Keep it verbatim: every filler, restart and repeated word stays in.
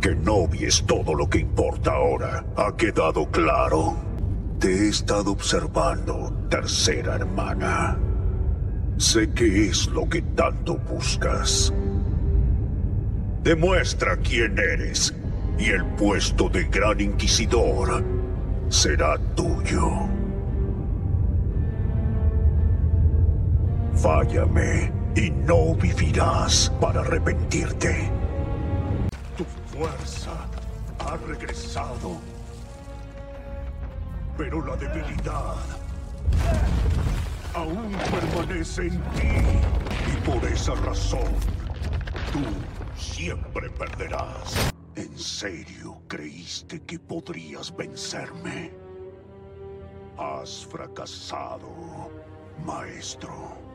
Kenobi es todo lo que importa ahora. ¿Ha quedado claro? Te he estado observando, tercera hermana. Sé qué es lo que tanto buscas. Demuestra quién eres, y el puesto de Gran Inquisidor será tuyo. Fállame y no vivirás para arrepentirte. Tu fuerza ha regresado, pero la debilidad aún permanece en ti. Y por esa razón, tú siempre perderás. ¿En serio creíste que podrías vencerme? Has fracasado, maestro.